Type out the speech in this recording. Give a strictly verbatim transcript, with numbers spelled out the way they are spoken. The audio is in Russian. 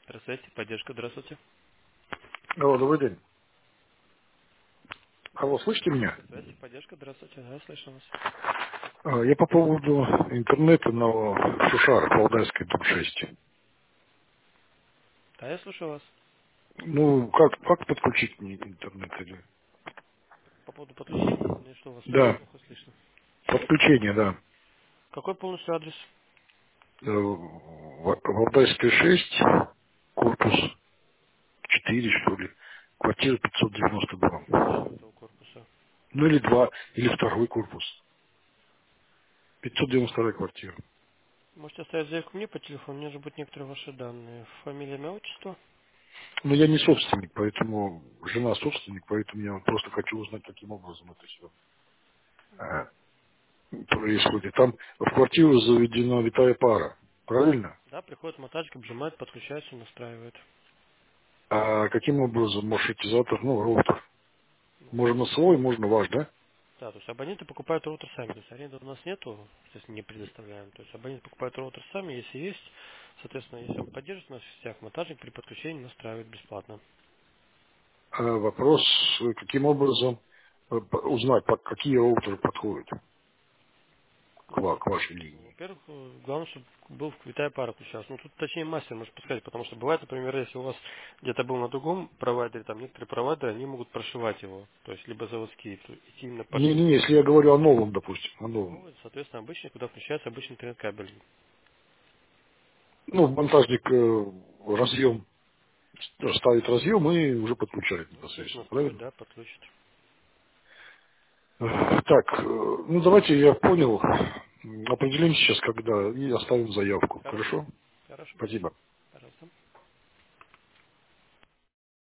Здравствуйте, поддержка, здравствуйте. Алло, добрый день. Алло, слышите меня? Здравствуйте, поддержка, здравствуйте, да, слышу вас. А, Я по поводу интернета на Шушарах, Валдайской, дом шесть. Да, я слушаю вас. Ну, как, как подключить мне интернет? Или... По поводу подключения, мне что, у вас связь Да, плохо слышно? подключение, да. Какой полностью адрес? Э, В- Валдайская шесть, корпус четыре, что ли, квартира пятьсот девяносто Не слышу два. этого корпуса. Ну, или два, или второй корпус. пятьсот девяносто вторая квартира. Можете оставить заявку мне по телефону, у меня же будут некоторые ваши данные. Фамилия, имя, отчество. Но я не собственник, поэтому жена собственник, поэтому я просто хочу узнать, каким образом это все происходит. Там в квартиру заведена витая пара, правильно? Да, приходит монтажник, обжимает, подключается, настраивает. А каким образом маршрутизатор, ну, роутер? Ну, Можно свой, можно ваш, да? да, то есть абоненты покупают роутер сами, то есть аренды у нас нету, то есть не предоставляем. То есть абоненты покупают роутер сами, если есть, соответственно, если он поддержит нас всех, монтажник при подключении настраивает бесплатно. А вопрос, э, каким образом э, п- узнать, под какие роутеры подходят к, ва- Ну, к вашей линии? во-первых, э, главное, чтобы был витая пара включалась. Ну, тут точнее мастер может подсказать, потому что бывает, например, если у вас где-то был на другом провайдере, там некоторые провайдеры, они могут прошивать его, то есть либо заводские, то идти именно под Не-не-не, если я говорю о новом, допустим, о новом. новый, соответственно, обычный, куда включается обычный интернет-кабель. Ну, монтажник э, разъем, ставит разъем и уже подключает Ну, соответственно, непосредственно, настроить, правильно? да, подключить. Э, Так, э, ну давайте я понял, М, определимся сейчас, когда, и оставим заявку. Хорошо, Хорошо? хорошо, Спасибо. пожалуйста.